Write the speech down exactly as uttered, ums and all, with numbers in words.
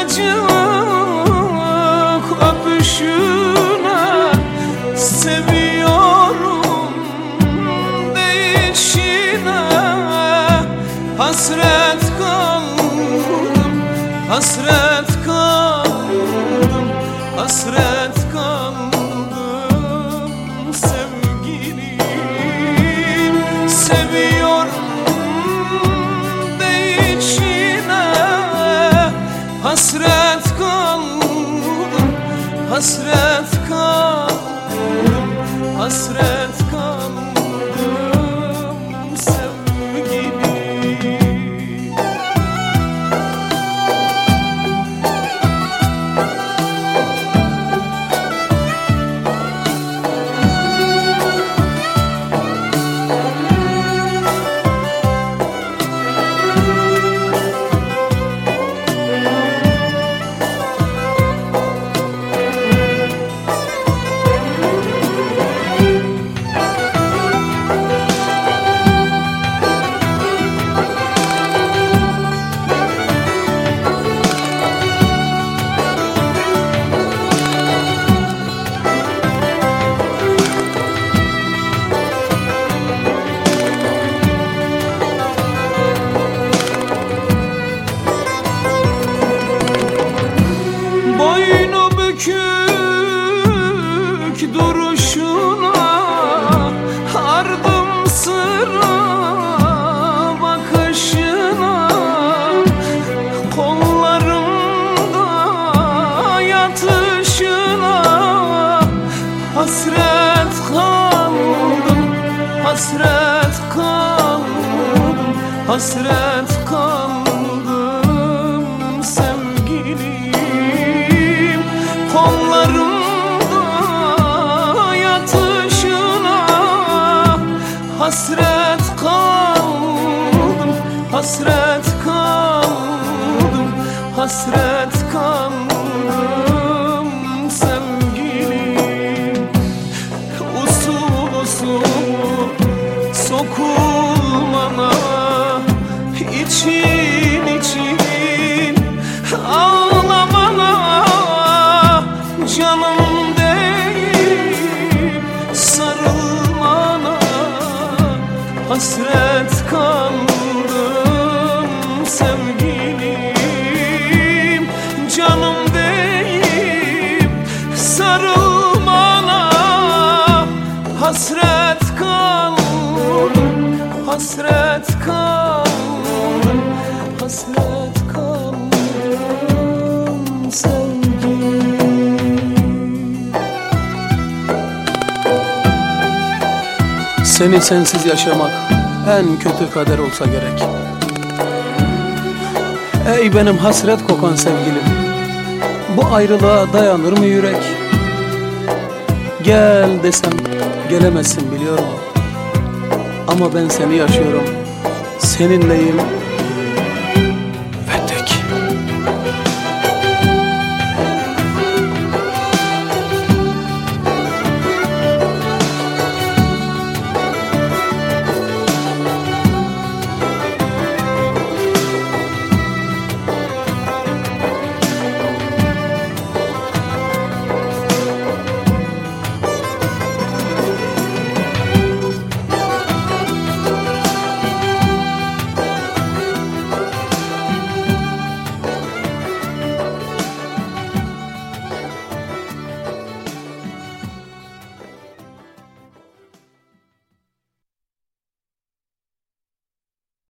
sıcacık öpüşüne seviyorum değişine. Hasret kaldım, hasret kaldım, hasret kaldım sevgilim. Seviyorum değişine, hasret kaldım, hasret kaldım, hasret kaldım sevgilim. Bükük duruşuna, ardım sıra bakışına, kollarımda yatışına hasret kaldım, hasret kaldım, hasret kaldım sevgilim. Kollarımda yatışına hasret kaldım, hasret kaldım, hasret kaldım sevgilim. Usul usul sokulmana, için için ağlamana, canım değil sarılmana, hasret kaldım sevgilim. Canım değil sarılmana, hasret kaldım, hasret kaldım, hasret kaldım sevgilim. Seni sensiz yaşamak en kötü kader olsa gerek. Ey benim hasret kokan sevgilim, bu ayrılığa dayanır mı yürek? Gel desem gelemezsin biliyorum, ama ben seni yaşıyorum, seninleyim,